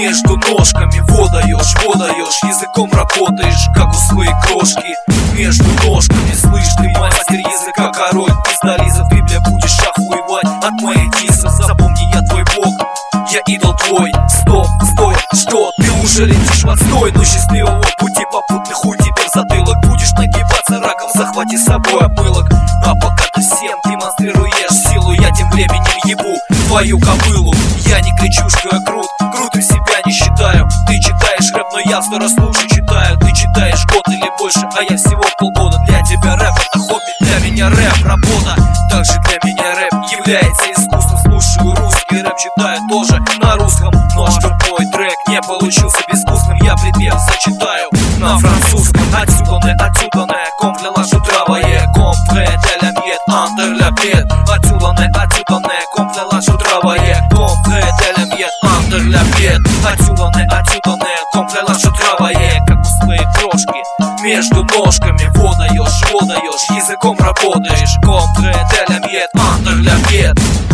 между ножками водаешь, языком работаешь, как у своей крошки. Между ножками, слышь, ты мастер языка, король пиздолизов. Ты, бля, будешь охуевать от моих дисов. Запомни, я твой бог, я идол твой. Стоп, стой, что? Ты уже летишь в отстой. Но счастливого пути попутный хуй тебе в затылок. Будешь нагибаться раком, захвати с собой обмылок. А пока ты всем демонстрируешь силу, я тем временем ебу твою кобылу. Я не кричу, что я крут, крутым себя не считаю. Ты читаешь рэп, но я в 100 раз лучше читаю. Ты читаешь год или больше, а я всего полгода. Для тебя рэп это хобби, для меня рэп работа. Также для меня рэп является искусством. Слушаю русский рэп, читаю тоже на русском. Но чтоб мой трек не получился безвкусным, я припев зачитаю на французском. Отсюда не компля je travaille, complet de la miette under la pied. Отсюда не компля je travaille, complet de la miette under la pied. Отсюда не компля je travaille, как у своей крошки. Между ножками водаешь, языком работаешь, complet de la miette under la pied.